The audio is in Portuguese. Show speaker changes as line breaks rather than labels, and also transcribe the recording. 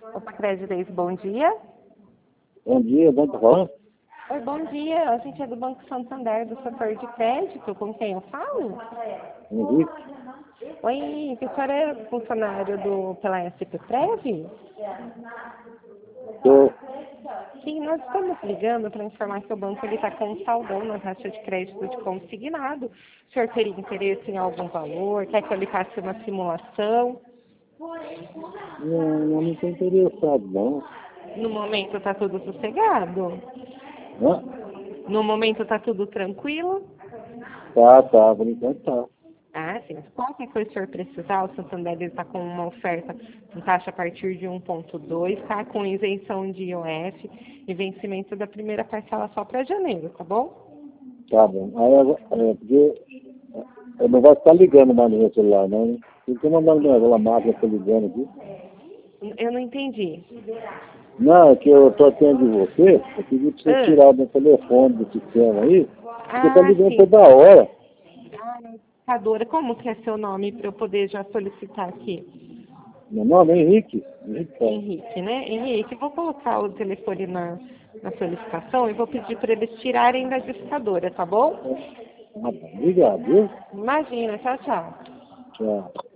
Opa, Crédito, bom dia.
Bom dia, bom tá falando?
Oi, bom dia. A gente é do Banco Santander, do setor de crédito. Com quem eu falo?
Henrique?
Oi, o senhor é funcionário pela SP-Prev?
Tô.
Sim, nós estamos ligando para informar que o banco está com um saldão na taxa de crédito de consignado. O senhor teria interesse em algum valor? Quer que eu lhe passe uma simulação?
Não estou interessado, não.
No momento está tudo sossegado?
Hã?
No momento está tudo tranquilo?
Tá, por enquanto tá.
Ah, sim. Qualquer coisa que o senhor precisar, o Santander está com uma oferta com taxa a partir de 1,2, tá? Com isenção de IOF e vencimento da primeira parcela só para janeiro, tá bom?
Tá bom. Porque eu não vai ficar ligando mais no meu celular, não, né? Tem que mandar aquela máquina que eu tô ligando aqui.
Eu não entendi.
Não, é que eu tô atendendo de você, eu pedi pra você tirar o meu telefone do sistema aí, porque tá ligando
Sim.
toda hora.
Ah, educadora, como que é seu nome para eu poder já solicitar aqui?
Meu nome é Henrique. Henrique, tá.
Henrique, né? Henrique, vou colocar o telefone na solicitação e vou pedir para eles tirarem da discadora, tá bom?
Tá bom. Obrigado, viu?
Imagina, tchau, tchau.
Tchau.